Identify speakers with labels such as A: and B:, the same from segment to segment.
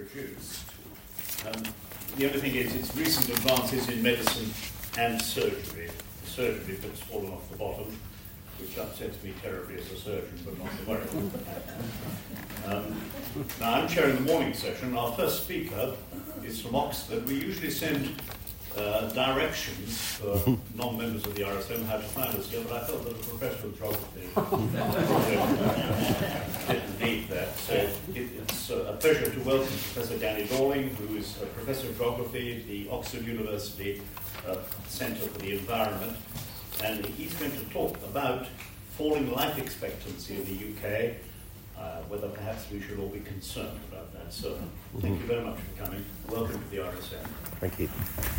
A: produced. The only thing is, it's recent advances in medicine and surgery. The surgery bit's fallen off the bottom, which upsets me terribly as a surgeon, but not to worry. Now, I'm chairing the morning session. Our first speaker is from Oxford. We usually send directions for non-members of the RSM how to find us here, but I felt that a professor of geography didn't need that. So it's a pleasure to welcome Professor Danny Dorling, who is a professor of geography at the Oxford University Centre for the Environment, and he's going to talk about falling life expectancy in the UK, whether perhaps we should all be concerned about that. So thank you very much for coming. Welcome to the RSM.
B: Thank you.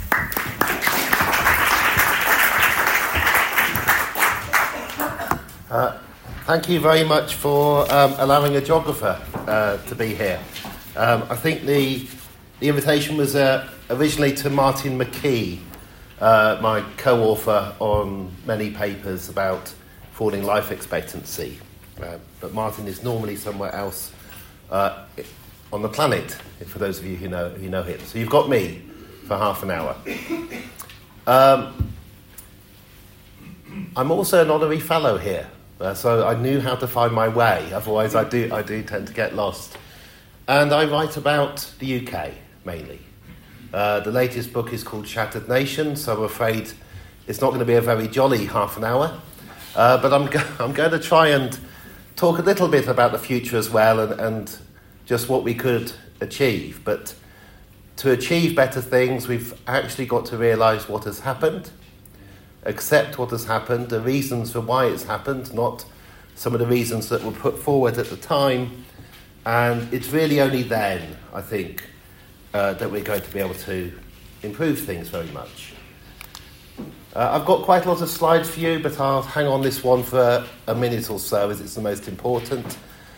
B: Thank you very much for allowing a geographer to be here. I think the invitation was originally to Martin McKee, my co-author on many papers about falling life expectancy. But Martin is normally somewhere else on the planet, for those of you who know him. So you've got me for half an hour. I'm also an honorary fellow here, so I knew how to find my way. Otherwise, I do tend to get lost. And I write about the UK mainly. The latest book is called Shattered Nation, so I'm afraid it's not going to be a very jolly half an hour. But I'm going to try and talk a little bit about the future as well, and just what we could achieve. But to achieve better things, we've actually got to realise what has happened, accept what has happened, the reasons for why it's happened, not some of the reasons that were put forward at the time. And it's really only then, I think, that we're going to be able to improve things very much. I've got quite a lot of slides for you, but I'll hang on this one for a minute or so, as it's the most important.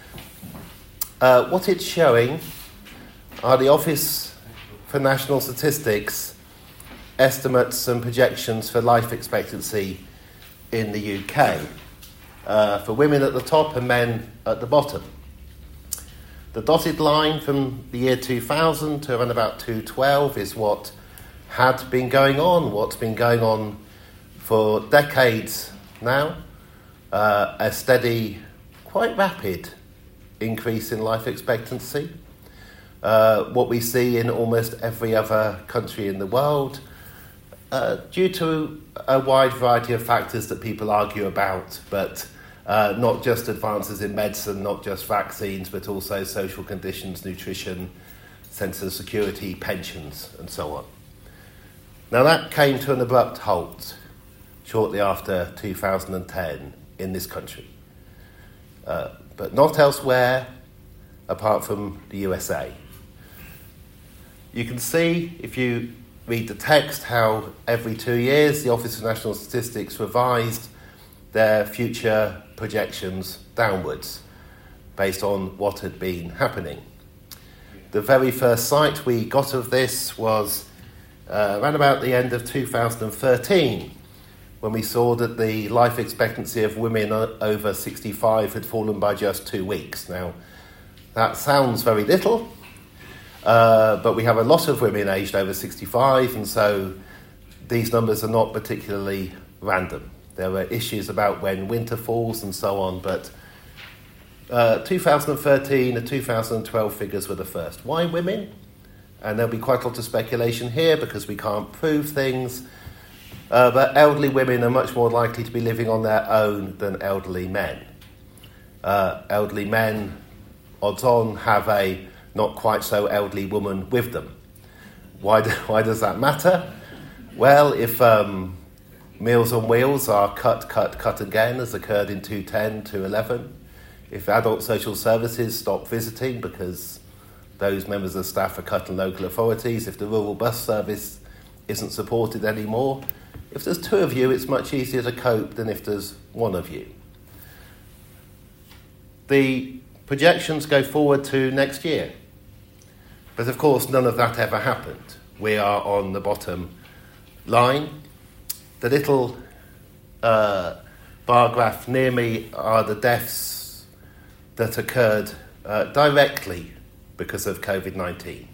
B: What it's showing are the Office for National Statistics estimates and projections for life expectancy in the UK, for women at the top and men at the bottom. The dotted line from the year 2000 to around about 2012 is what had been going on, what's been going on for decades now, a steady, quite rapid increase in life expectancy, what we see in almost every other country in the world, due to a wide variety of factors that people argue about, but not just advances in medicine, not just vaccines, but also social conditions, nutrition, sense of security, pensions, and so on. Now that came to an abrupt halt shortly after 2010 in this country, but not elsewhere apart from the USA. You can see, if you read the text, how every 2 years the Office for National Statistics revised their future projections downwards based on what had been happening. The very first sight we got of this was around about the end of 2013, when we saw that the life expectancy of women over 65 had fallen by just 2 weeks. Now, that sounds very little, but we have a lot of women aged over 65, and so these numbers are not particularly random. There were issues about when winter falls and so on, but 2013 and 2012 figures were the first. Why women? And there'll be quite a lot of speculation here because we can't prove things. But elderly women are much more likely to be living on their own than elderly men. Elderly men, odds on, have a not quite so elderly woman with them. Why does that matter? Well, if Meals on Wheels are cut again, as occurred in 2010 to 11, if adult social services stop visiting because those members of staff are cut in local authorities, if the rural bus service isn't supported anymore, if there's 2 of you, it's much easier to cope than if there's 1 of you. The projections go forward to next year. But of course, none of that ever happened. We are on the bottom line. The little bar graph near me are the deaths that occurred directly because of COVID-19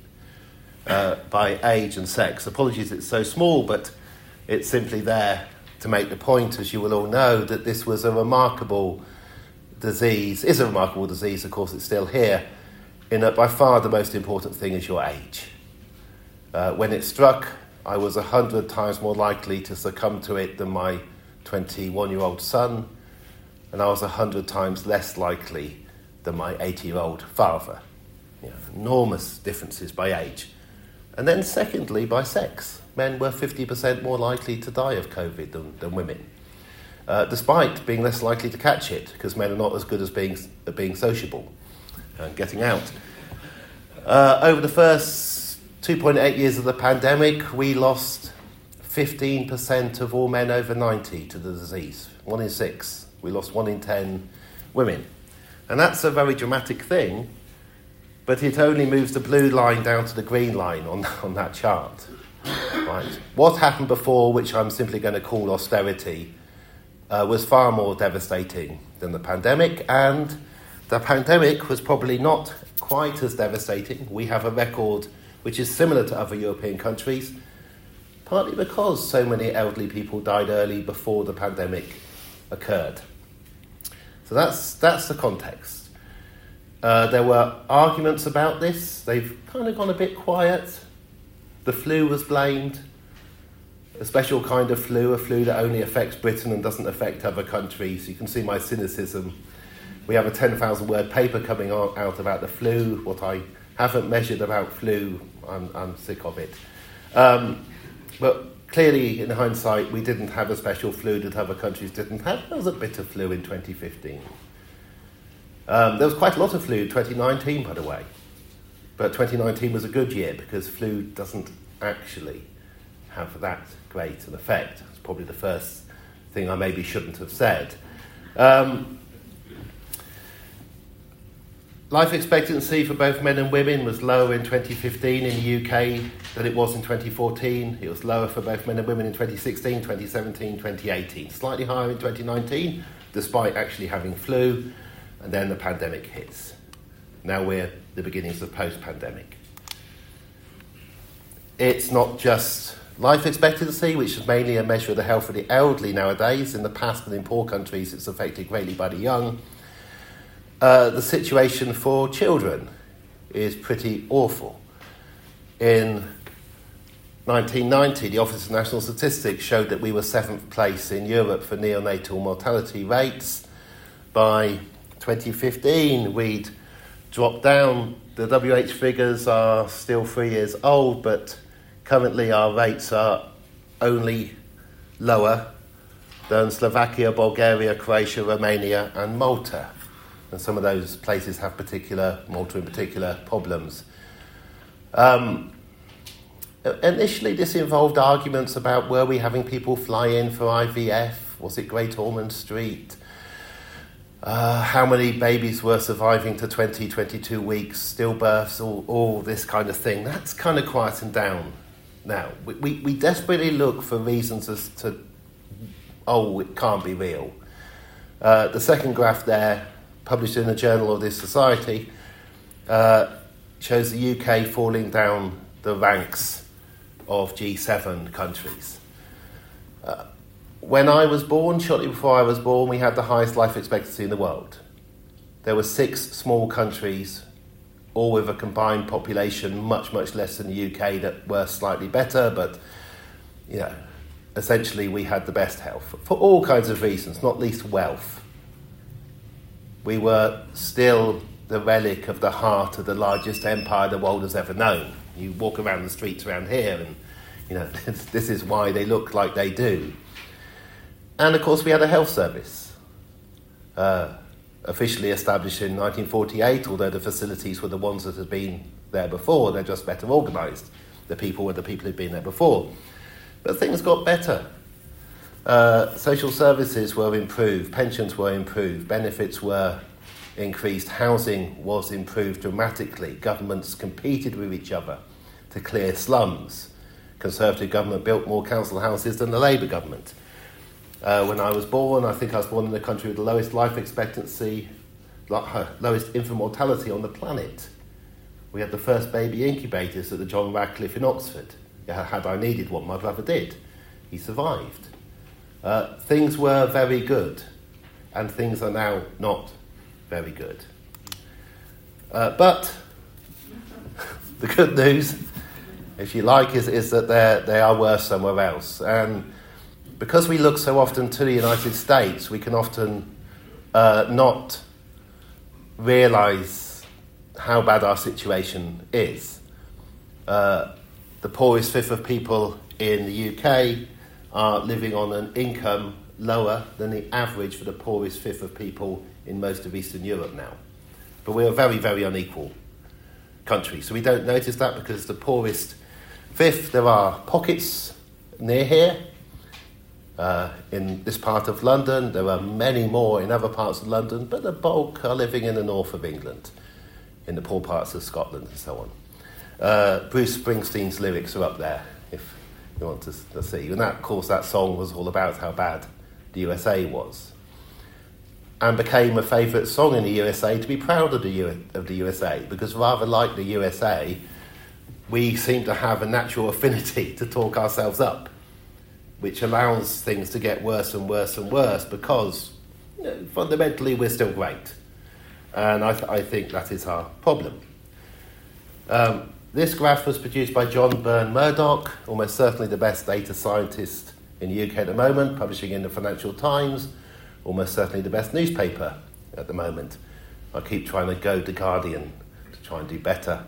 B: by age and sex. Apologies, it's so small, but it's simply there to make the point, as you will all know, that this was a remarkable disease, is a remarkable disease, of course it's still here, in that by far the most important thing is your age. When it struck, I was 100 times more likely to succumb to it than my 21-year-old son, and I was 100 times less likely than my 80-year-old father. Enormous differences by age. And then secondly, by sex. Men were 50% more likely to die of COVID than women, despite being less likely to catch it, because men are not as good as being sociable and getting out. Over the first 2.8 years of the pandemic, we lost 15% of all men over 90 to the disease. 1 in 6. We lost 1 in 10 women. And that's a very dramatic thing, but it only moves the blue line down to the green line on that chart. Right. What happened before, which I'm simply going to call austerity, was far more devastating than the pandemic, and the pandemic was probably not quite as devastating. We have a record which is similar to other European countries, partly because so many elderly people died early before the pandemic occurred. So that's the context. There were arguments about this. They've kind of gone a bit quiet. The flu was blamed, a special kind of flu, a flu that only affects Britain and doesn't affect other countries. You can see my cynicism. We have a 10,000-word paper coming out about the flu. What I haven't measured about flu, I'm sick of it. But clearly, in hindsight, we didn't have a special flu that other countries didn't have. There was a bit of flu in 2015. There was quite a lot of flu in 2019, by the way. But 2019 was a good year because flu doesn't actually have that great an effect. It's probably the first thing I maybe shouldn't have said. Life expectancy for both men and women was lower in 2015 in the UK than it was in 2014. It was lower for both men and women in 2016, 2017, 2018. Slightly higher in 2019, despite actually having flu, and then the pandemic hits. Now we're the beginnings of post-pandemic. It's not just life expectancy, which is mainly a measure of the health of the elderly nowadays. In the past and in poor countries, it's affected greatly by the young. The situation for children is pretty awful. In 1990, the Office of National Statistics showed that we were 7th place in Europe for neonatal mortality rates. By 2015, we'd dropped down. The WH figures are still 3 years old, but currently our rates are only lower than Slovakia, Bulgaria, Croatia, Romania and Malta. And some of those places have Malta in particular, problems. Initially, this involved arguments about were we having people fly in for IVF? Was it Great Ormond Street? How many babies were surviving to 20, 22 weeks, stillbirths, all this kind of thing. That's kind of quietened down now. We desperately look for reasons as to, it can't be real. The second graph there, published in the Journal of this Society, shows the UK falling down the ranks of G7 countries. When I was born, shortly before I was born, we had the highest life expectancy in the world. There were 6 small countries, all with a combined population much, much less than the UK, that were slightly better, but essentially we had the best health for all kinds of reasons, not least wealth. We were still the relic of the heart of the largest empire the world has ever known. You walk around the streets around here and, this is why they look like they do. And, of course, we had a health service, officially established in 1948, although the facilities were the ones that had been there before. They're just better organised. The people were the people who'd been there before. But things got better. Social services were improved, pensions were improved, benefits were increased, housing was improved dramatically. Governments competed with each other to clear slums. Conservative government built more council houses than the Labour government. When I was born, I think I was born in a country with the lowest life expectancy, lowest infant mortality on the planet. We had the first baby incubators at the John Radcliffe in Oxford. Had I needed one, my brother did. He survived. Things were very good, and things are now not very good. But the good news, if you like, is that they are worse somewhere else. And because we look so often to the United States, we can often not realise how bad our situation is. The poorest fifth of people in the UK are living on an income lower than the average for the poorest fifth of people in most of Eastern Europe now. But we're a very, very unequal country. So we don't notice that because the poorest fifth, there are pockets near here. In this part of London, there are many more in other parts of London, but the bulk are living in the north of England, in the poor parts of Scotland and so on. Bruce Springsteen's lyrics are up there, if you want to see. And that, of course, that song was all about how bad the USA was. And became a favourite song in the USA to be proud of the USA, because rather like the USA, we seem to have a natural affinity to talk ourselves up, which allows things to get worse and worse and worse because fundamentally we're still great. And I think that is our problem. This graph was produced by John Byrne-Murdoch, almost certainly the best data scientist in the UK at the moment, publishing in the Financial Times, almost certainly the best newspaper at the moment. I keep trying to go to Guardian to try and do better.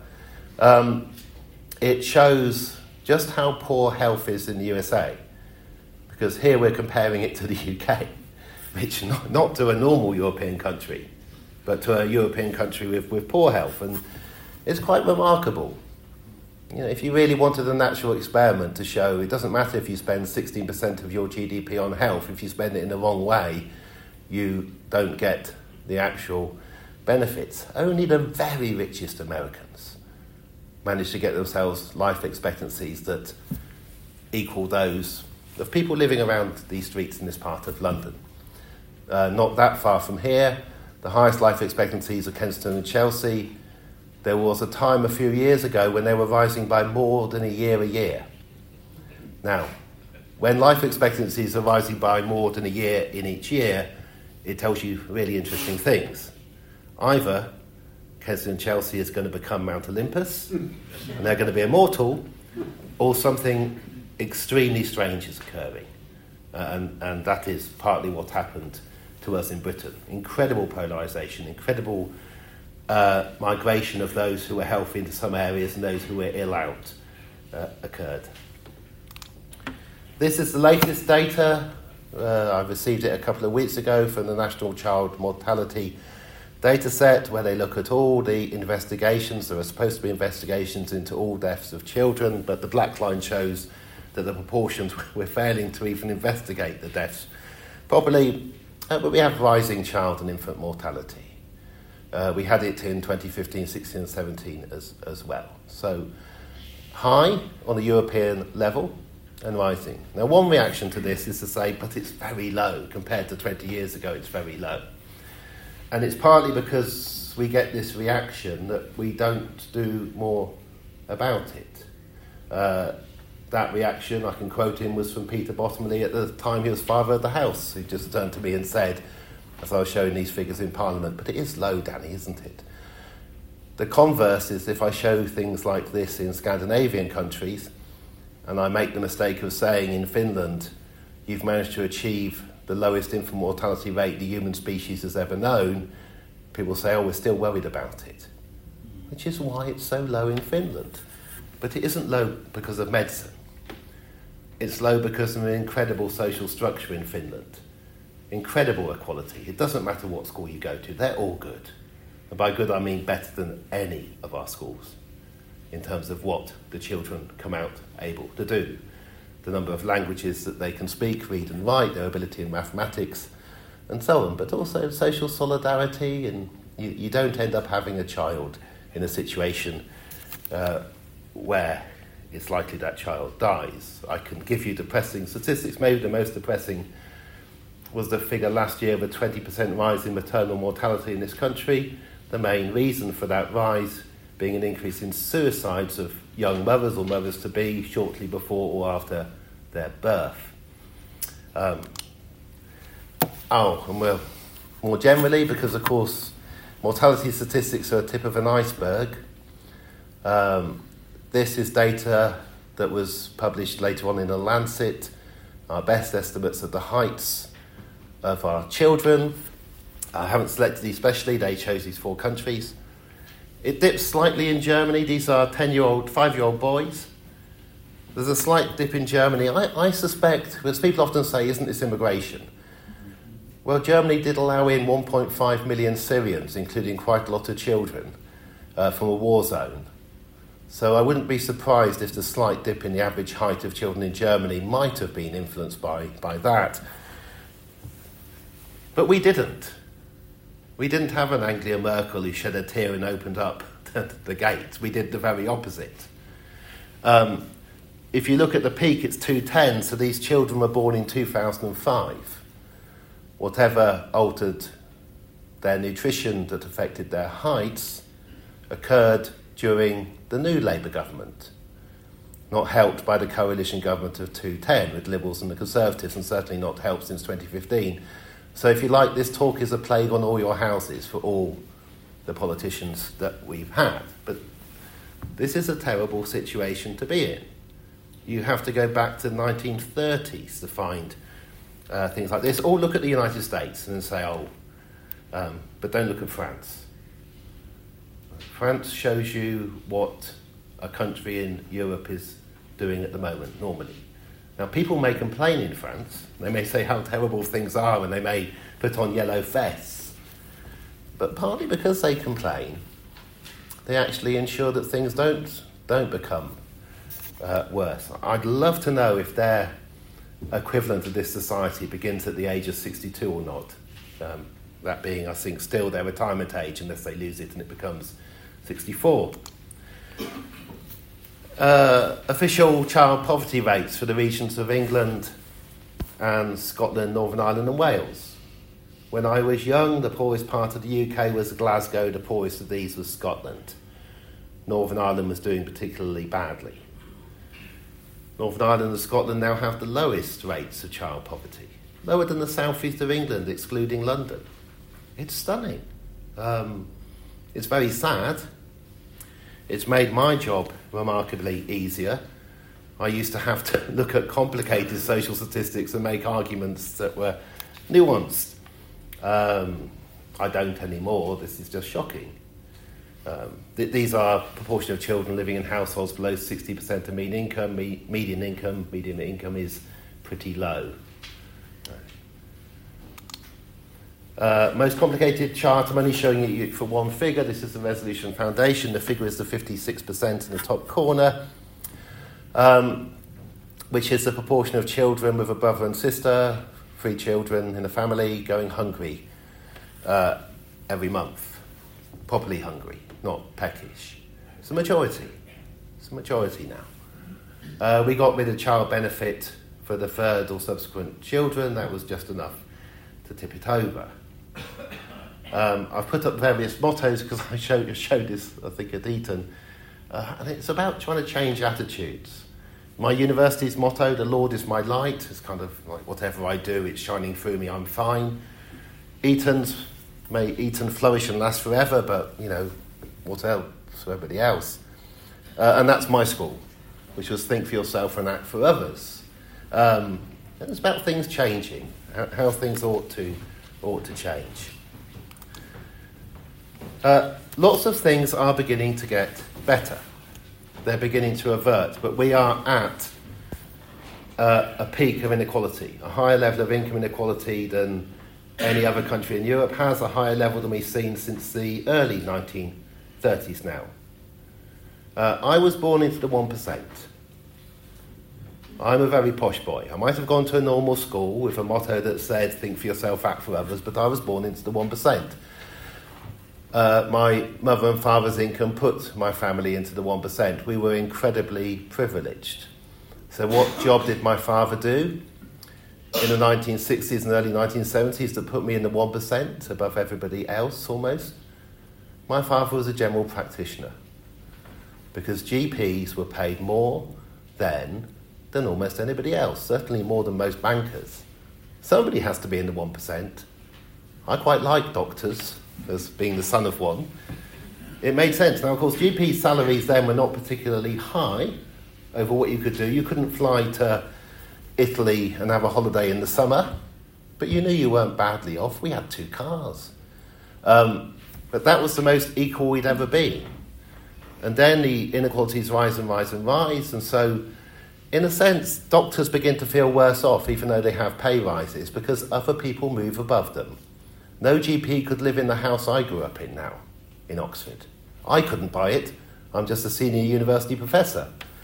B: It shows just how poor health is in the USA, because here we're comparing it to the UK, which not to a normal European country, but to a European country with poor health. And it's quite remarkable. If you really wanted a natural experiment to show it doesn't matter if you spend 16% of your GDP on health, if you spend it in the wrong way, you don't get the actual benefits. Only the very richest Americans manage to get themselves life expectancies that equal those of people living around these streets in this part of London. Not that far from here, the highest life expectancies are Kensington and Chelsea. There was a time a few years ago when they were rising by more than a year. Now, when life expectancies are rising by more than a year in each year, it tells you really interesting things. Either Kensington and Chelsea is going to become Mount Olympus, and they're going to be immortal, or something extremely strange is occurring. And that is partly what happened to us in Britain. Incredible polarisation, incredible migration of those who were healthy into some areas and those who were ill out occurred. This is the latest data. I received it a couple of weeks ago from the National Child Mortality data set, where they look at all the investigations. There are supposed to be investigations into all deaths of children, but the black line shows that the proportions we're failing to even investigate the deaths properly. But we have rising child and infant mortality. We had it in 2015, 16 and 17 as well. So high on the European level and rising. Now, one reaction to this is to say, but it's very low. Compared to 20 years ago, it's very low. And it's partly because we get this reaction that we don't do more about it. That reaction, I can quote him, was from Peter Bottomley at the time he was Father of the House, who just turned to me and said, as I was showing these figures in Parliament, but it is low, Danny, isn't it? The converse is if I show things like this in Scandinavian countries, and I make the mistake of saying in Finland, you've managed to achieve the lowest infant mortality rate the human species has ever known, people say, oh, we're still worried about it. Which is why it's so low in Finland. But it isn't low because of medicine. It's low because of an incredible social structure in Finland. Incredible equality. It doesn't matter what school you go to, they're all good. And by good I mean better than any of our schools in terms of what the children come out able to do. The number of languages that they can speak, read and write, their ability in mathematics and so on, but also social solidarity, and you don't end up having a child in a situation where it's likely that child dies. I can give you depressing statistics. Maybe the most depressing was the figure last year of a 20% rise in maternal mortality in this country. The main reason for that rise being an increase in suicides of young mothers or mothers-to-be shortly before or after their birth. And more generally, because of course mortality statistics are a tip of an iceberg, this is data that was published later on in The Lancet, our best estimates of the heights of our children. I haven't selected these specially, they chose these 4 countries. It dips slightly in Germany. These are 5-year-old boys. There's a slight dip in Germany. I suspect, because people often say, isn't this immigration? Well, Germany did allow in 1.5 million Syrians, including quite a lot of children, from a war zone. So I wouldn't be surprised if the slight dip in the average height of children in Germany might have been influenced by that. But we didn't. We didn't have an Angela Merkel who shed a tear and opened up the gate. We did the very opposite. If you look at the peak, it's 2010, so these children were born in 2005. Whatever altered their nutrition that affected their heights occurred during the new Labour government, not helped by the coalition government of 2010 with Liberals and the Conservatives, and certainly not helped since 2015. So if you like, this talk is a plague on all your houses for all the politicians that we've had. But this is a terrible situation to be in. You have to go back to the 1930s to find things like this. Or look at the United States and say, but don't look at France. France shows you what a country in Europe is doing at the moment, normally. Now, people may complain in France. They may say how terrible things are, and they may put on yellow vests. But partly because they complain, they actually ensure that things don't become worse. I'd love to know if their equivalent of this society begins at the age of 62 or not. That being, I think, still their retirement age, unless they lose it and it becomes 64. Official child poverty rates for the regions of England and Scotland, Northern Ireland and Wales. When I was young, the poorest part of the UK was Glasgow, the poorest of these was Scotland. Northern Ireland was doing particularly badly. Northern Ireland and Scotland now have the lowest rates of child poverty, lower than the southeast of England, excluding London. It's stunning. It's very sad. It's made my job remarkably easier. I used to have to look at complicated social statistics and make arguments that were nuanced. I don't anymore. This is just shocking. These are proportion of children living in households below 60% of median income. Median income is pretty low. Most complicated chart, I'm only showing you for one figure. This is the Resolution Foundation. The figure is the 56% in the top corner, which is the proportion of children with a brother and sister, 3 children in a family, going hungry every month. Properly hungry, not peckish. It's a majority. It's a majority now. We got rid of child benefit for the 3rd or subsequent children. That was just enough to tip it over. I've put up various mottos because I showed this, I think, at Eton. And it's about trying to change attitudes. My university's motto, the Lord is my light, is kind of like whatever I do, it's shining through me, I'm fine. Eton's, may Eton flourish and last forever, but, what else for everybody else? And that's my school, which was think for yourself and act for others. And it's about things changing, how things ought to change. Lots of things are beginning to get better. They're beginning to avert, but we are at a peak of inequality, a higher level of income inequality than any other country in Europe has, a higher level than we've seen since the early 1930s now. I was born into the 1%. I'm a very posh boy. I might have gone to a normal school with a motto that said, think for yourself, act for others, but I was born into the 1%. My mother and father's income put my family into the 1%. We were incredibly privileged. So what job did my father do in the 1960s and early 1970s to put me in the 1% above everybody else almost? My father was a general practitioner. because GPs were paid more then than almost anybody else, certainly more than most bankers. Somebody has to be in the 1%. I quite like doctors, as being the son of one. It made sense. Now, of course, GP salaries then were not particularly high over what you could do. You couldn't fly to Italy and have a holiday in the summer, but you knew you weren't badly off. We had 2 cars. But that was the most equal we'd ever been. And then the inequalities rise and rise and rise, and so in a sense, doctors begin to feel worse off even though they have pay rises because other people move above them. No GP could live in the house I grew up in now, in Oxford. I couldn't buy it. I'm just a senior university professor.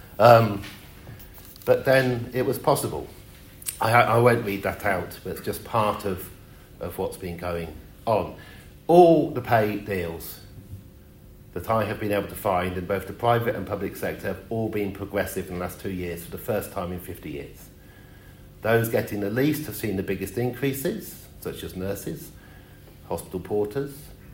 B: But then it was possible. I won't read that out, but it's just part of what's been going on. All the pay deals that I have been able to find in both the private and public sector have all been progressive in the last 2 years for the first time in 50 years. Those getting the least have seen the biggest increases, such as nurses, hospital porters,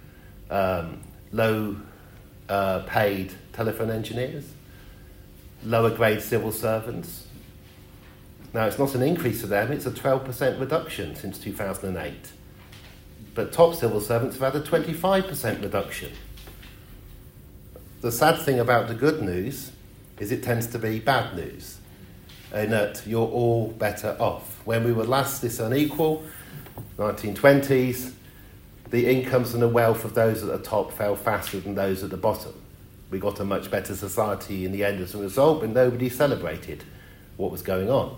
B: low paid telephone engineers, lower grade civil servants. Now, it's not an increase for them, it's a 12% reduction since 2008. But top civil servants have had a 25% reduction. The sad thing about the good news is it tends to be bad news, in that you're all better off. When we were last this unequal, 1920s, the incomes and the wealth of those at the top fell faster than those at the bottom. We got a much better society in the end as a result, but nobody celebrated what was going on.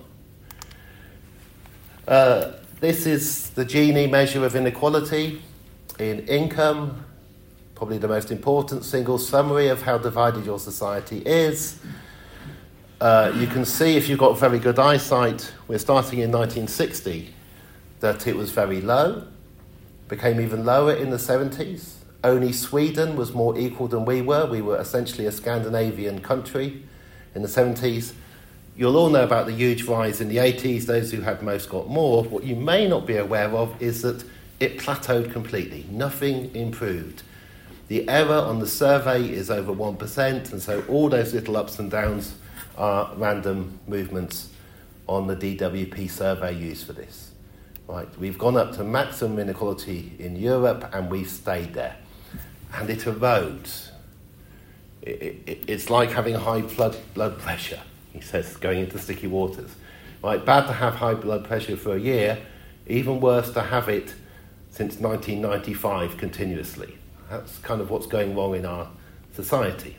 B: This is the Gini measure of inequality in income, probably the most important single summary of how divided your society is. You can see, if you've got very good eyesight, we're starting in 1960, that it was very low, became even lower in the 70s. Only Sweden was more equal than we were. We were essentially a Scandinavian country in the 70s. You'll all know about the huge rise in the 80s. Those who had most got more. What you may not be aware of is that it plateaued completely. Nothing improved. The error on the survey is over 1%, and so all those little ups and downs are random movements on the DWP survey used for this. Right, we've gone up to maximum inequality in Europe, and we've stayed there. And it erodes. It's like having high blood pressure, he says, going into sticky waters. Right, bad to have high blood pressure for a year, even worse to have it since 1995 continuously. That's kind of what's going wrong in our society.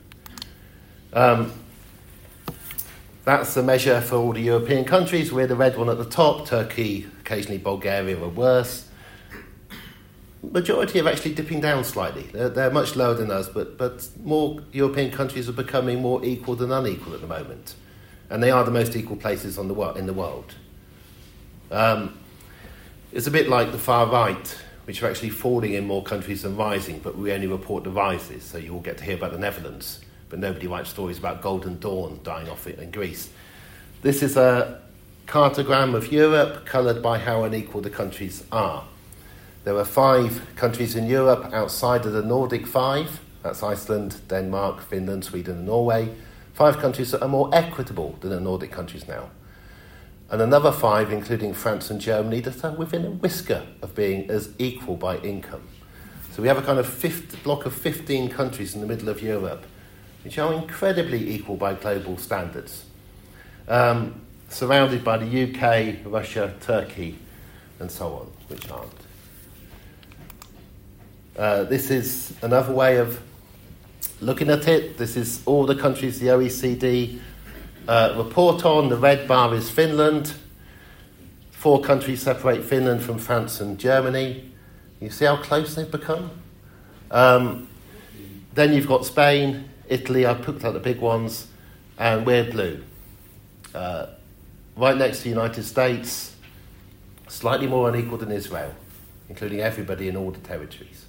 B: That's the measure for all the European countries. We're the red one at the top. Turkey, occasionally Bulgaria are worse. Majority are actually dipping down slightly. They're much lower than us, but more European countries are becoming more equal than unequal at the moment. And they are the most equal places in the world. It's a bit like the far right, which are actually falling in more countries than rising, but we only report the rises, so you all get to hear about the Netherlands, but nobody writes stories about Golden Dawn dying off it in Greece. This is a cartogram of Europe, coloured by how unequal the countries are. There are 5 countries in Europe outside of the Nordic 5, that's Iceland, Denmark, Finland, Sweden and Norway. 5 countries that are more equitable than the Nordic countries now. And another 5, including France and Germany, that are within a whisker of being as equal by income. So we have a kind of block of 15 countries in the middle of Europe, which are incredibly equal by global standards, surrounded by the UK, Russia, Turkey, and so on, which aren't. This is another way of looking at it. This is all the countries the OECD report on. The red bar is Finland. 4 countries separate Finland from France and Germany. You see how close they've become? Then you've got Spain, Italy, I've picked out the big ones, and we're blue. Right next to the United States, slightly more unequal than Israel, including everybody in all the territories.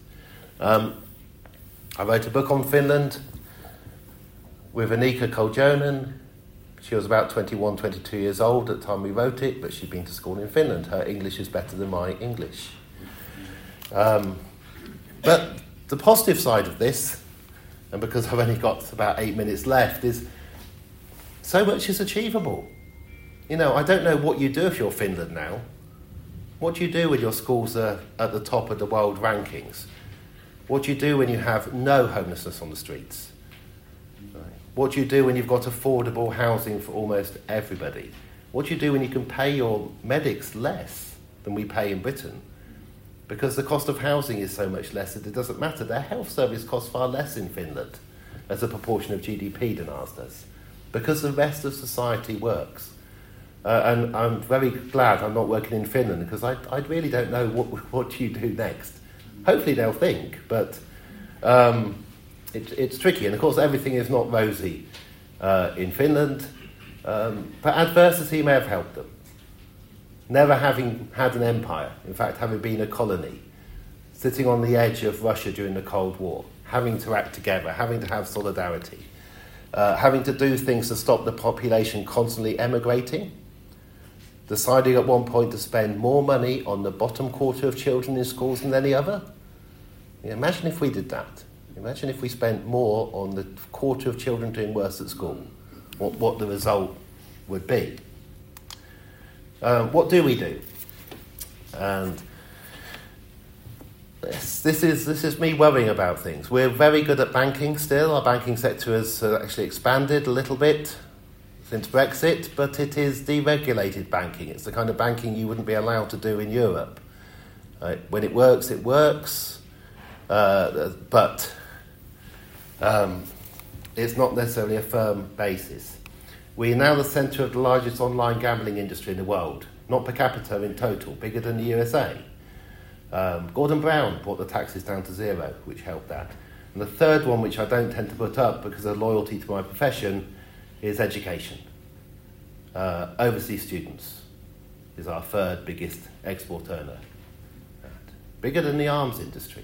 B: I wrote a book on Finland with Annika Koljonen. She was about 21, 22 years old at the time we wrote it, but she'd been to school in Finland. Her English is better than my English. But the positive side of this and because I've only got about 8 minutes left, is so much is achievable. You know, I don't know what you do if you're Finland now. What do you do when your schools are at the top of the world rankings? What do you do when you have no homelessness on the streets? What do you do when you've got affordable housing for almost everybody? What do you do when you can pay your medics less than we pay in Britain? Because the cost of housing is so much less that it doesn't matter. Their health service costs far less in Finland as a proportion of GDP than ours does, because the rest of society works. And I'm very glad I'm not working in Finland, because I really don't know what do you do next. Hopefully they'll think, but it's tricky. And of course everything is not rosy in Finland, but adversity may have helped them. Never having had an empire, in fact having been a colony, sitting on the edge of Russia during the Cold War, having to act together, having to have solidarity, having to do things to stop the population constantly emigrating, deciding at one point to spend more money on the bottom quarter of children in schools than any other. Imagine if we did that. Imagine if we spent more on the quarter of children doing worse at school, what the result would be. What do we do? And this is me worrying about things. We're very good at banking still. Our banking sector has actually expanded a little bit since Brexit, but it is deregulated banking. It's the kind of banking you wouldn't be allowed to do in Europe. When it works, it works, but it's not necessarily a firm basis. We are now the centre of the largest online gambling industry in the world, not per capita in total, bigger than the USA. Gordon Brown brought the taxes down to zero, which helped that. And the third one, which I don't tend to put up because of loyalty to my profession, is education. Overseas students is our third biggest export earner. Bigger than the arms industry.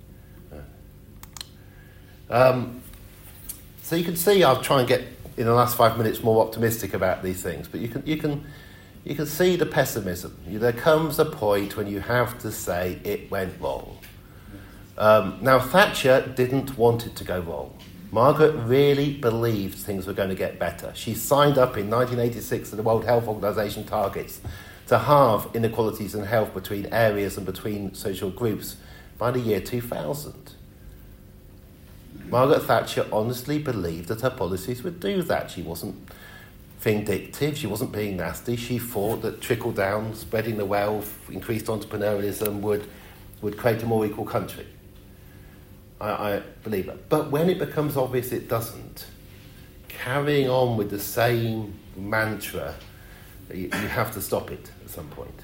B: So you can see I'll try and get, in the last 5 minutes, more optimistic about these things, but you can see the pessimism. There comes a point when you have to say it went wrong. Now, Thatcher didn't want it to go wrong. Margaret really believed things were going to get better. She signed up in 1986 to the World Health Organization targets to halve inequalities in health between areas and between social groups by the year 2000. Margaret Thatcher honestly believed that her policies would do that. She wasn't vindictive, she wasn't being nasty. She thought that trickle-down, spreading the wealth, increased entrepreneurialism would create a more equal country. I believe it. But when it becomes obvious it doesn't, carrying on with the same mantra, you have to stop it at some point.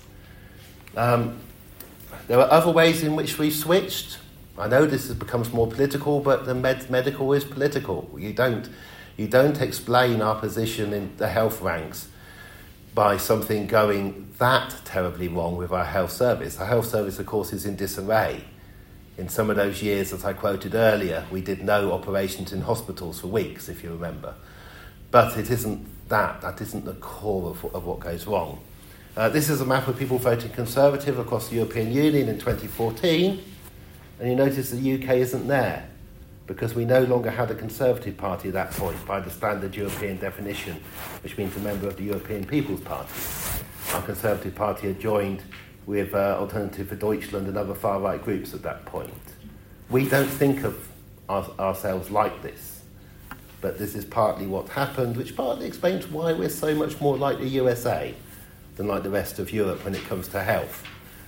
B: There are other ways in which we've switched. I know this becomes more political, but the medical is political. You don't explain our position in the health ranks by something going that terribly wrong with our health service. Our health service, of course, is in disarray. In some of those years that I quoted earlier, we did no operations in hospitals for weeks, if you remember. But it isn't that. That isn't the core of what goes wrong. This is a map of people voting Conservative across the European Union in 2014. And you notice the UK isn't there, because we no longer had a Conservative Party at that point by the standard European definition, which means a member of the European People's Party. Our Conservative Party had joined with Alternative for Deutschland and other far-right groups at that point. We don't think of ourselves like this, but this is partly what happened, which partly explains why we're so much more like the USA than like the rest of Europe when it comes to health.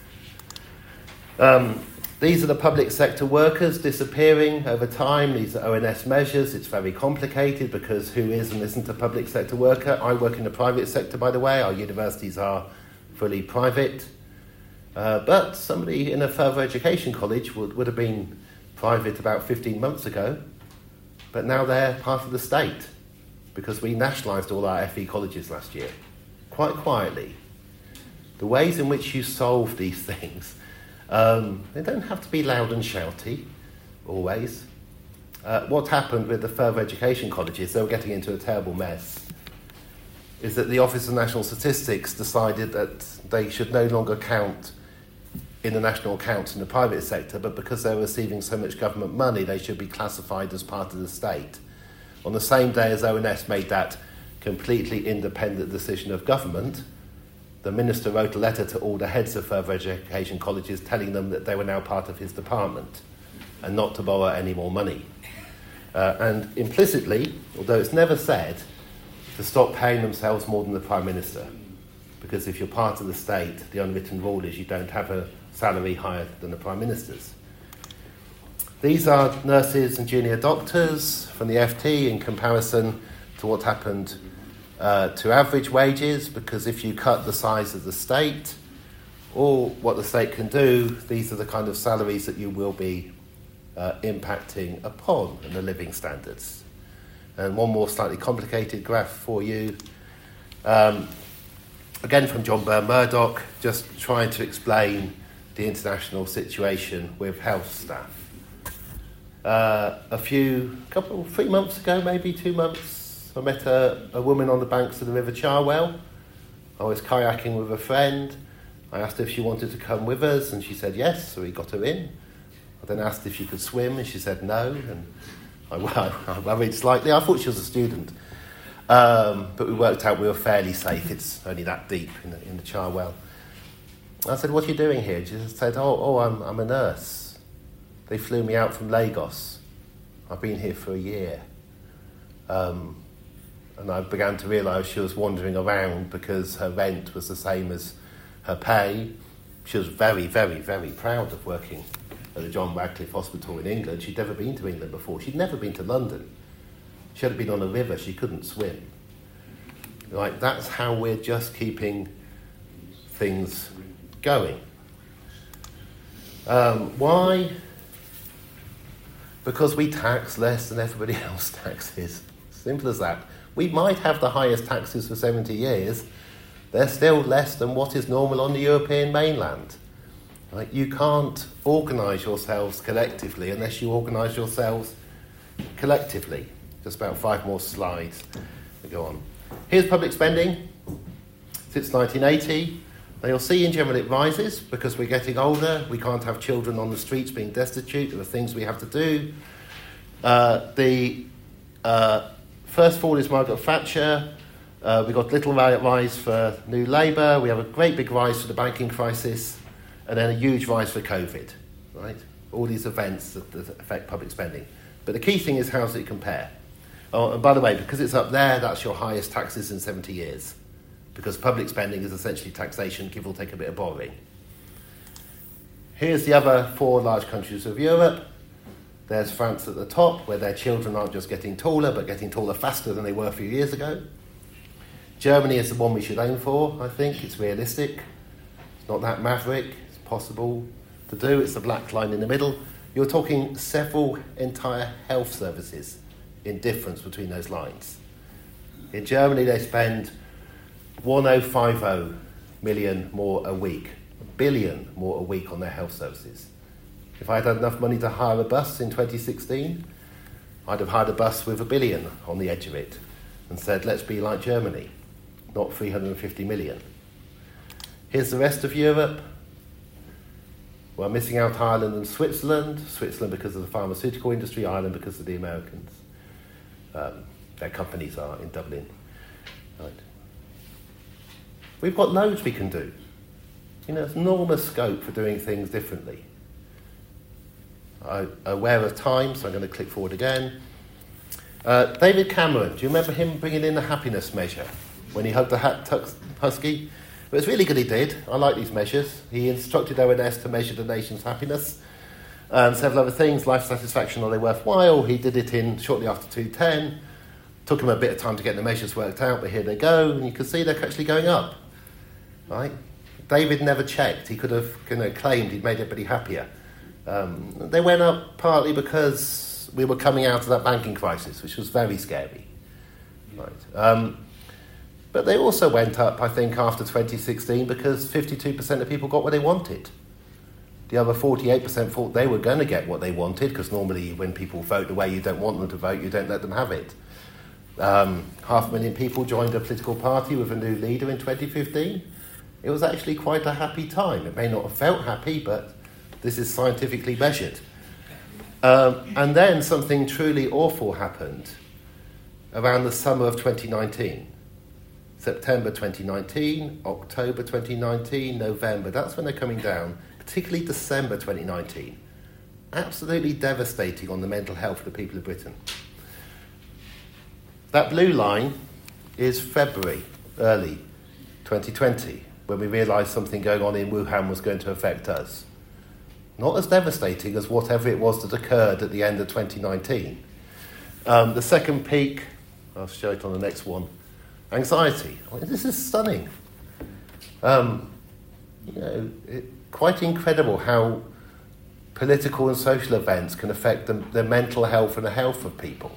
B: These are the public sector workers disappearing over time. These are ONS measures. It's very complicated because who is and isn't a public sector worker? I work in the private sector, by the way. Our universities are fully private. But somebody in a further education college would have been private about 15 months ago, but now they're part of the state because we nationalised all our FE colleges last year, quite quietly. The ways in which you solve these things, they don't have to be loud and shouty, always. What happened with the further education colleges, they were getting into a terrible mess, is that the Office of National Statistics decided that they should no longer count in the national accounts in the private sector, but because they're receiving so much government money, they should be classified as part of the state. On the same day as ONS made that completely independent decision of government, the minister wrote a letter to all the heads of further education colleges telling them that they were now part of his department and not to borrow any more money. And implicitly, although it's never said, to stop paying themselves more than the Prime Minister. Because if you're part of the state, the unwritten rule is you don't have a salary higher than the Prime Minister's. These are nurses and junior doctors from the FT in comparison to what happened to average wages, because if you cut the size of the state or what the state can do, these are the kind of salaries that you will be impacting upon in the living standards. And one more slightly complicated graph for you. Again from John Byrne-Murdoch, just trying to explain the international situation with health staff. 3 months ago, maybe 2 months, I met a woman on the banks of the River Cherwell. I was kayaking with a friend. I asked her if she wanted to come with us, and she said yes, so we got her in. I then asked if she could swim, and she said no, and I worried slightly. I thought she was a student. But we worked out we were fairly safe. It's only that deep in the Cherwell. I said, "What are you doing here?" She said, I'm a nurse. They flew me out from Lagos. I've been here for a year. And I began to realise she was wandering around because her rent was the same as her pay. She was very, very, very proud of working at the John Radcliffe Hospital in England. She'd never been to England before. She'd never been to London. She hadn't been on a river. She couldn't swim. Right, that's how we're just keeping things going. Why? Because we tax less than everybody else taxes. Simple as that. We might have the highest taxes for 70 years. They're still less than what is normal on the European mainland. Right? You can't organise yourselves collectively unless you organise yourselves collectively. Just about 5 more slides to go on. Here's public spending since 1980. Now you'll see in general it rises because we're getting older. We can't have children on the streets being destitute. There are things we have to do. The first fall is Margaret Thatcher. We got little rise for New Labour. We have a great big rise for the banking crisis, and then a huge rise for COVID. Right? All these events that affect public spending. But the key thing is, how does it compare? Oh, and by the way, because it's up there, that's your highest taxes in 70 years. Because public spending is essentially taxation, give or take a bit of borrowing. Here's the other 4 large countries of Europe. There's France at the top, where their children aren't just getting taller, but getting taller faster than they were a few years ago. Germany is the one we should aim for, I think. It's realistic. It's not that maverick. It's possible to do. It's the black line in the middle. You're talking several entire health services in difference between those lines. In Germany, they spend 1,050 million more a week, $1 billion more a week on their health services. If I had enough money to hire a bus in 2016, I'd have hired a bus with $1 billion on the edge of it and said, let's be like Germany, not 350 million. Here's the rest of Europe. We're missing out Ireland and Switzerland. Switzerland because of the pharmaceutical industry, Ireland because of the Americans. Their companies are in Dublin. Right. We've got loads we can do. There's enormous scope for doing things differently. I'm aware of time, so I'm going to click forward again. David Cameron, do you remember him bringing in the happiness measure when he hugged the husky? But it's really good he did. I like these measures. He instructed ONS to measure the nation's happiness and several other things, life satisfaction, are they worthwhile? He did it shortly after 2010. Took him a bit of time to get the measures worked out, but here they go, and you can see they're actually going up. Right? David never checked. He could have claimed he'd made everybody happier. They went up partly because we were coming out of that banking crisis, which was very scary. Right? But they also went up, I think, after 2016 because 52% of people got what they wanted. The other 48% thought they were going to get what they wanted, because normally when people vote the way you don't want them to vote, you don't let them have it. 500,000 people joined a political party with a new leader in 2015. it was actually quite a happy time. It may not have felt happy, but this is scientifically measured. And then something truly awful happened around the summer of 2019. September 2019, October 2019, November. That's when they're coming down, particularly December 2019. Absolutely devastating on the mental health of the people of Britain. That blue line is February, early 2020, when we realised something going on in Wuhan was going to affect us. Not as devastating as whatever it was that occurred at the end of 2019. The second peak, I'll show it on the next one, anxiety. I mean, this is stunning. Quite incredible how political and social events can affect the mental health and the health of people.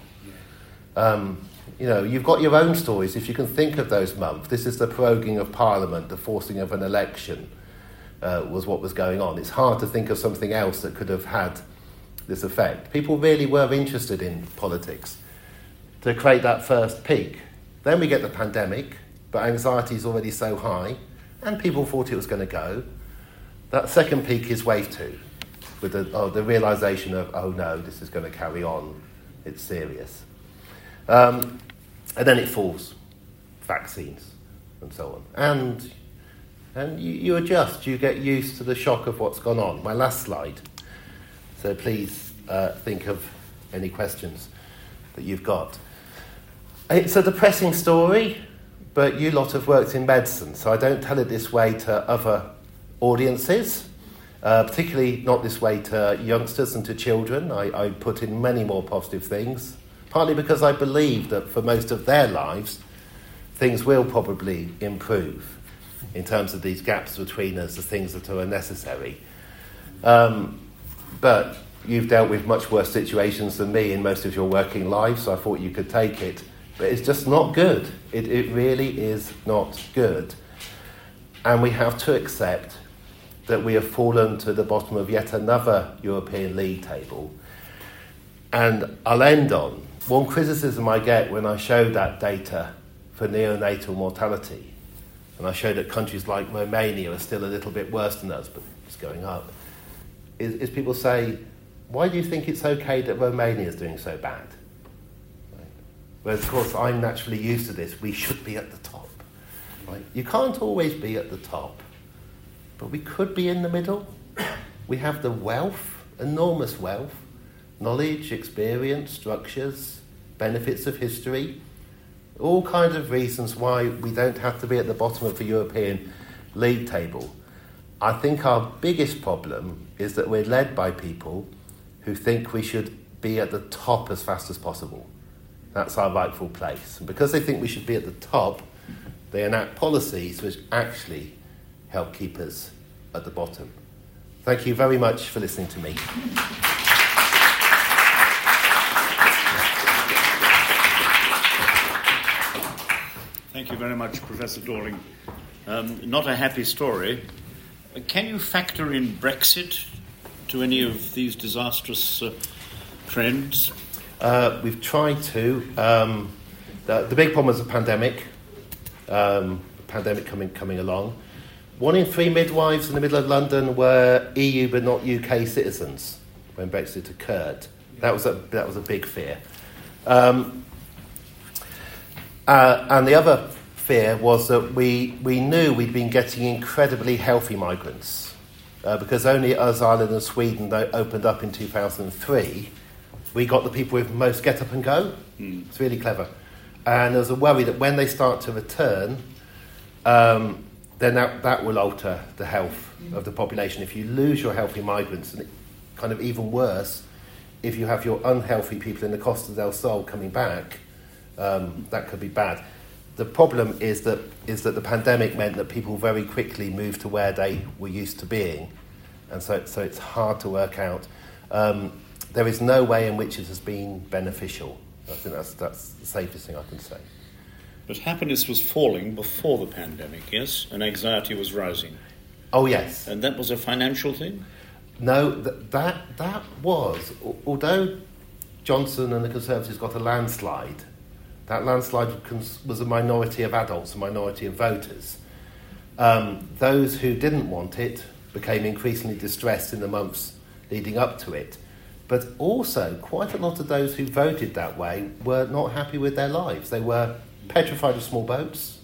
B: You've got your own stories, if you can think of those months. This is the proroguing of Parliament, the forcing of an election was what was going on. It's hard to think of something else that could have had this effect. People really were interested in politics to create that first peak. Then we get the pandemic, but anxiety is already so high, and people thought it was going to go. That second peak is wave 2, with the realisation of, oh no, this is going to carry on, it's serious. And then it falls, vaccines, and so on. And you adjust, you get used to the shock of what's gone on. My last slide. So please think of any questions that you've got. It's a depressing story, but you lot have worked in medicine, so I don't tell it this way to other audiences, particularly not this way to youngsters and to children. I put in many more positive things, partly because I believe that for most of their lives, things will probably improve in terms of these gaps between us, the things that are necessary. But you've dealt with much worse situations than me in most of your working life, so I thought you could take it. But it's just not good. It really is not good. And we have to accept that we have fallen to the bottom of yet another European league table. And I'll end on one criticism I get when I show that data for neonatal mortality, and I show that countries like Romania are still a little bit worse than us, but it's going up, is people say, why do you think it's okay that Romania is doing so bad? Right? Whereas, of course, I'm naturally used to this. We should be at the top. Right? You can't always be at the top, but we could be in the middle. We have the wealth, enormous wealth, knowledge, experience, structures, benefits of history, all kinds of reasons why we don't have to be at the bottom of the European league table. I think our biggest problem is that we're led by people who think we should be at the top as fast as possible. That's our rightful place. And because they think we should be at the top, they enact policies which actually help keep us at the bottom. Thank you very much for listening to me.
A: Thank you very much, Professor Dorling. Not a happy story. Can you factor in Brexit to any of these disastrous trends?
B: We've tried to. The big problem was the pandemic. Pandemic coming along. 1 in 3 midwives in the middle of London were EU but not UK citizens when Brexit occurred. That was a big fear. And the other fear was that we knew we'd been getting incredibly healthy migrants because only us, Ireland and Sweden opened up in 2003. We got the people with most get up and go. It's really clever. And there's a worry that when they start to return, then that will alter the health of the population. If you lose your healthy migrants, and it, kind of even worse, if you have your unhealthy people in the Costa del Sol coming back, that could be bad. The problem is that the pandemic meant that people very quickly moved to where they were used to being, and so it's hard to work out. There is no way in which it has been beneficial. I think that's the safest thing I can say.
A: But happiness was falling before the pandemic, yes? And anxiety was rising.
B: Oh, yes.
A: And that was a financial thing?
B: No, that was... Although Johnson and the Conservatives got a landslide, that landslide was a minority of adults, a minority of voters. Those who didn't want it became increasingly distressed in the months leading up to it. But also, quite a lot of those who voted that way were not happy with their lives. They were petrified of small boats,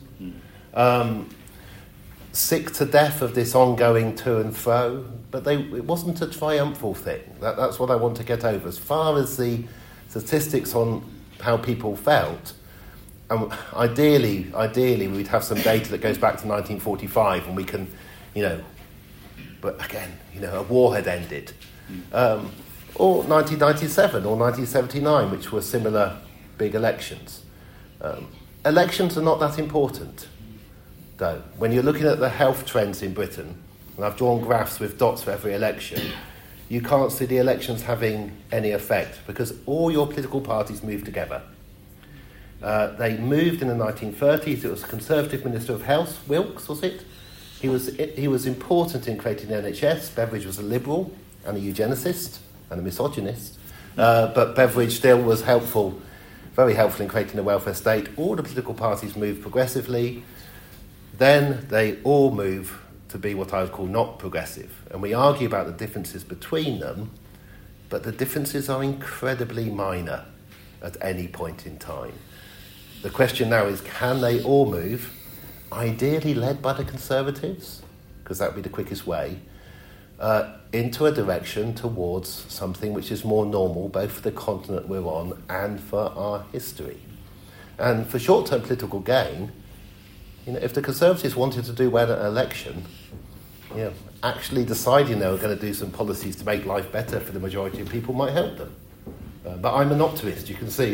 B: sick to death of this ongoing to and fro, but it wasn't a triumphal thing. That's what I want to get over. As far as the statistics on how people felt, ideally we'd have some data that goes back to 1945 and we can, but again, a war had ended. Or 1997 or 1979, which were similar big elections. Elections are not that important, though. When you're looking at the health trends in Britain, and I've drawn graphs with dots for every election, you can't see the elections having any effect because all your political parties move together. They moved in the 1930s. It was Conservative Minister of Health, Wilkes, was it? He was important in creating the NHS. Beveridge was a liberal and a eugenicist and a misogynist, but Beveridge still was helpful, very helpful in creating a welfare state. All the political parties moved progressively. Then they all move to be what I would call not progressive. And we argue about the differences between them, but the differences are incredibly minor at any point in time. The question now is, can they all move, ideally led by the Conservatives, because that would be the quickest way, into a direction towards something which is more normal, both for the continent we're on and for our history. And for short-term political gain, if the Conservatives wanted to do well at an election, actually deciding they were going to do some policies to make life better for the majority of people might help them. But I'm an optimist. You can see,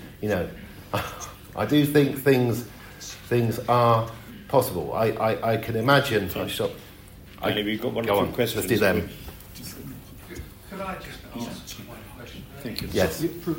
B: I do think things are possible. I can imagine.
C: We've got one or two questions.
B: Let's do them.
D: Could I just ask one question?
C: Thank you.
B: Yes.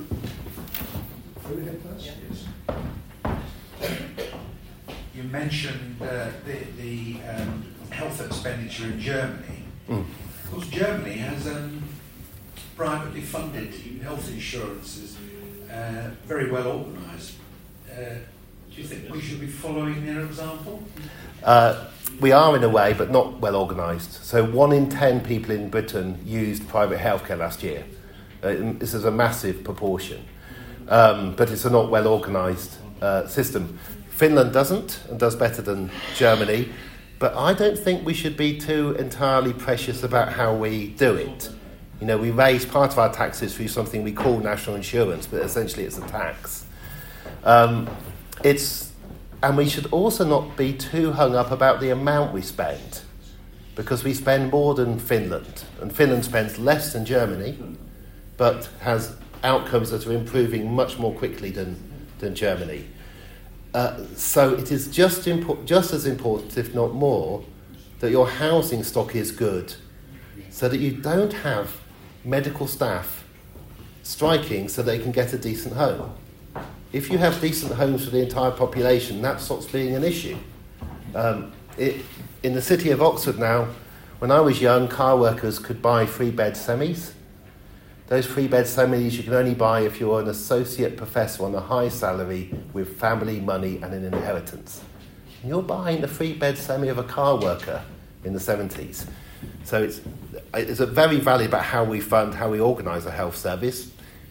D: You mentioned the health expenditure in Germany. Of course, Germany has privately funded health insurances, very well organised. Do you think we should be following their example?
B: We are in a way, but not well organised. So 1 in 10 people in Britain used private healthcare last year. This is a massive proportion. But it's a not well organised system. Finland doesn't, and does better than Germany. But I don't think we should be too entirely precious about how we do it. We raise part of our taxes through something we call national insurance, but essentially it's a tax. And we should also not be too hung up about the amount we spend, because we spend more than Finland, and Finland spends less than Germany, but has outcomes that are improving much more quickly than Germany. So it is just as important, if not more, that your housing stock is good, so that you don't have medical staff striking so they can get a decent home. If you have decent homes for the entire population, that stops being an issue. In the city of Oxford now, when I was young, car workers could buy 3-bed semis. Those 3-bed semis you can only buy if you're an associate professor on a high salary with family money and an inheritance. And you're buying the 3-bed semi of a car worker in the 70s. So it's a very valid about how we fund, how we organise a health service.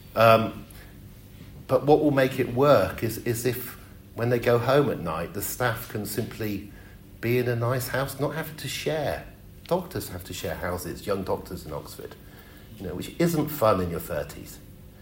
B: But what will make it work is if, when they go home at night, the staff can simply be in a nice house, not having to share. Doctors have to share houses, young doctors in Oxford, which isn't fun in your 30s.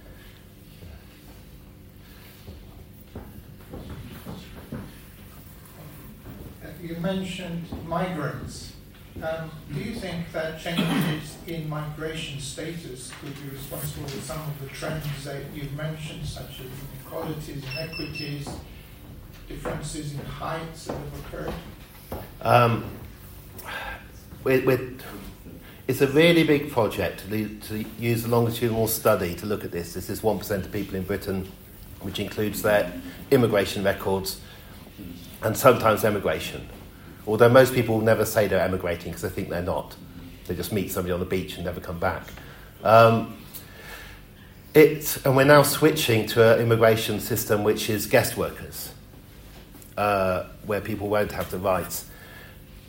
E: You mentioned migrants. Do you think that changes in migration status could be responsible for some of the trends that you've mentioned, such as inequalities, inequities, differences in heights that have occurred?
B: It's a really big project to use a longitudinal study to look at this. This is 1% of people in Britain, which includes their immigration records and sometimes emigration. Although most people never say they're emigrating because they think they're not. They just meet somebody on the beach and never come back. And we're now switching to an immigration system which is guest workers, where people won't have the rights.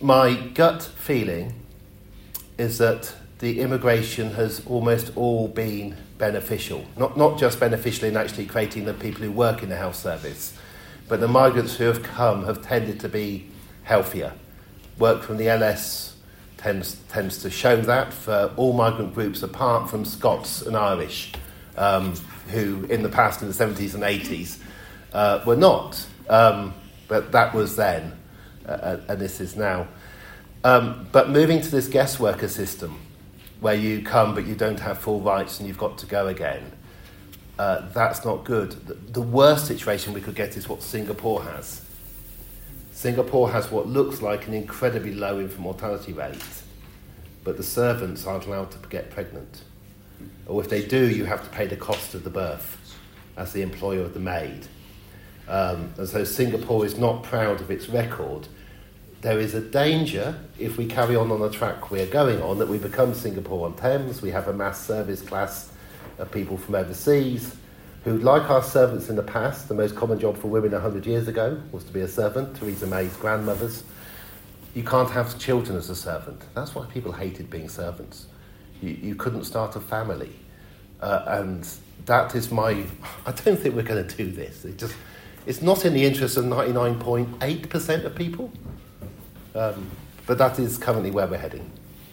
B: my gut feeling is that the immigration has almost all been beneficial. Not just beneficial in actually creating the people who work in the health service, but the migrants who have come have tended to be healthier. Work from the LS tends to show that for all migrant groups apart from Scots and Irish, who in the past, in the 70s and 80s, were not. But that was then, and this is now. But moving to this guest worker system, where you come but you don't have full rights and you've got to go again, that's not good. The worst situation we could get is what Singapore has. Singapore has what looks like an incredibly low infant mortality rate, but the servants aren't allowed to get pregnant. Or if they do, you have to pay the cost of the birth as the employer of the maid. And so Singapore is not proud of its record. There is a danger, if we carry on the track we're going on, that we become Singapore on Thames. We have a mass service class of people from overseas who, like our servants in the past, the most common job for women 100 years ago was to be a servant, Theresa May's grandmothers. You can't have children as a servant. That's why people hated being servants. You couldn't start a family. And that is I don't think we're going to do this. It's not in the interest of 99.8% of people. But that is currently where we're heading.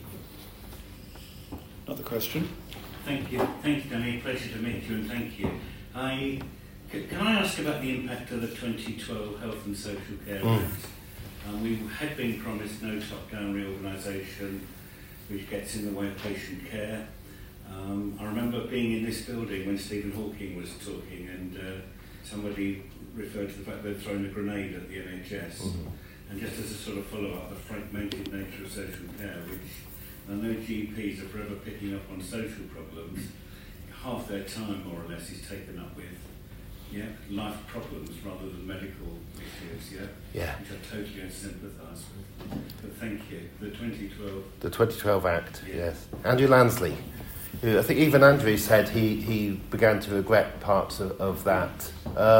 C: Another question?
F: Thank you, Danny. Pleasure to meet you, and thank you. Can I ask about the impact of the 2012 Health and Social Care Act? We had been promised no top-down reorganisation, which gets in the way of patient care. I remember being in this building when Stephen Hawking was talking, and somebody referred to the fact they'd thrown a grenade at the NHS. Mm-hmm. And just as a sort of follow-up, the fragmented nature of social care, which I know GPs are forever picking up on social problems, half their time, more or less, is taken up with life problems rather than medical issues, which I totally sympathise with. But thank you. The 2012
B: Act, yes. Andrew Lansley, who I think even Andrew said he began to regret parts of that.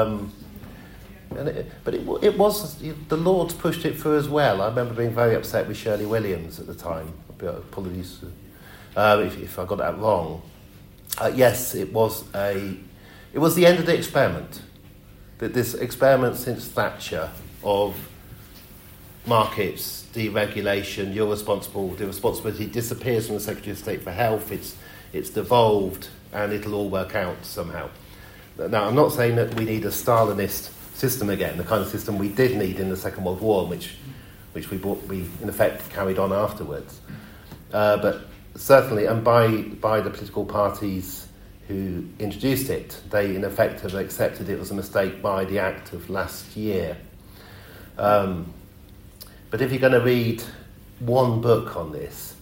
B: But it was, the Lords pushed it through as well. I remember being very upset with Shirley Williams at the time. Apologies if I got that wrong. Yes, it was the end of the experiment. This experiment since Thatcher of markets, deregulation, the responsibility disappears from the Secretary of State for Health, it's devolved, and it'll all work out somehow. Now, I'm not saying that we need a Stalinist system again, the kind of system we did need in the Second World War, which we in effect carried on afterwards. But certainly, and by the political parties who introduced it, they in effect have accepted it was a mistake by the Act of last year. But if you're going to read one book on this,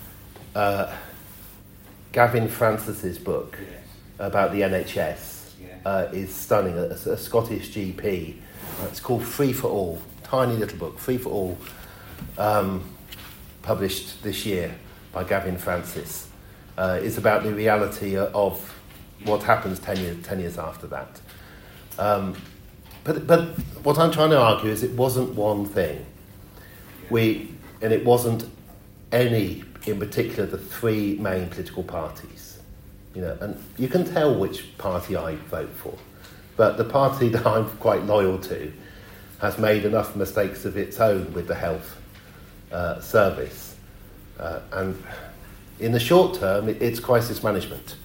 B: Gavin Francis's book about the NHS is stunning. A Scottish GP. It's called Free for All. Tiny little book, Free for All, published this year by Gavin Francis. It's about the reality of what happens 10 years after that. But what I'm trying to argue is it wasn't one thing. And it wasn't any, in particular, the three main political parties. And you can tell which party I vote for, but the party that I'm quite loyal to has made enough mistakes of its own with the health service, and in the short term, it's crisis management,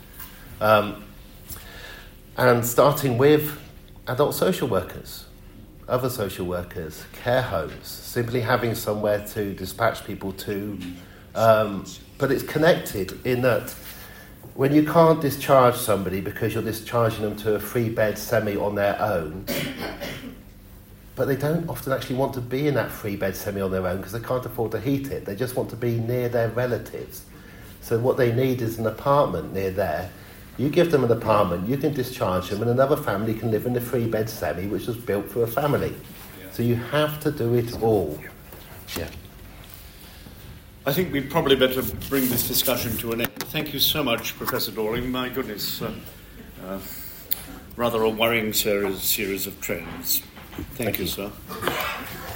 B: and starting with adult social workers, other social workers, care homes, simply having somewhere to dispatch people to, but it's connected in that. When you can't discharge somebody because you're discharging them to a 3-bed semi on their own, but they don't often actually want to be in that 3-bed semi on their own because they can't afford to heat it. They just want to be near their relatives. So what they need is an apartment near there. You give them an apartment, you can discharge them, and another family can live in the 3-bed semi, which was built for a family. So you have to do it all. Yeah.
C: I think we'd probably better bring this discussion to an end. Thank you so much, Professor Dorling. My goodness, rather a worrying series of trends. Thank you, sir.